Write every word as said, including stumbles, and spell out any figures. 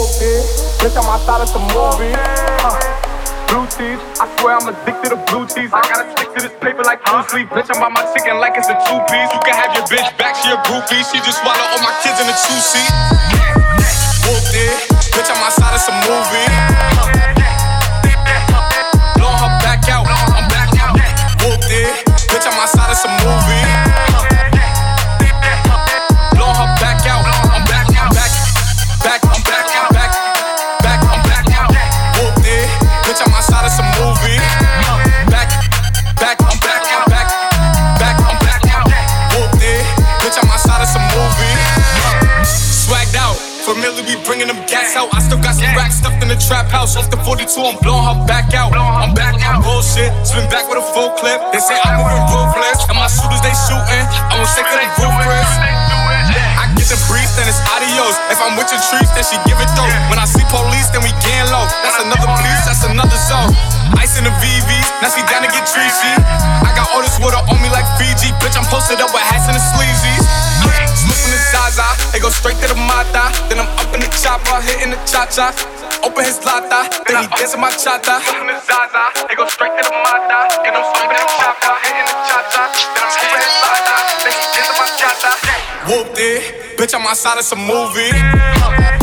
Whoop it, bitch, I'm outside of some movie. Uh, blue cheese, I swear I'm addicted to blue cheese. I gotta stick to this paper like blue sleep. Bitch, I'm by my chicken like it's a two-piece. You can have your bitch back, she a groupie. She just swallow all my kids in a two-seat. Whoop it, bitch, I'm outside of some movie. Uh, blowing her back out, I'm back out. Whoop it, bitch, I'm outside of some movie. Blowing her back out, I'm back out, back, back, I'm back out, back, back, I'm back out. Whoop it, bitch, I'm outside of some movie. Back, back, I'm back out, back, back, I'm back out. Whoop it, bitch, I'm outside of some movie. Swagged out, familiar, we bringing them gas out. I still got some racks stuffed in the trap house. Off the forty-two, I'm blowing her back out. I'm back out, bullshit, spin back with a full clip. They say I'm moving ruthless, and my shooters they shooting. I'm sick of them ruthless. I get the brief, then it's adios. If I'm with your trees, then she give it though. When I see police, then we getting low. That's another police, that's another zone. Ice in the V Vs, now she down to get treachy. I got all this water on me like Fiji. Bitch, I'm posted up with hats and the sleazies. Smoking the Zaza, they go straight to the Mata. Then I'm up in the chopper, hitting the cha-cha. Open his lata, then he dancing my cha-cha. Smoking the Zaza, they go straight to the Mata. Then I'm up in the chopper, hitting the cha-cha. Then I'm open his lata, then he dancing my cha-cha. Whooped it, bitch, I'm outside of some movie.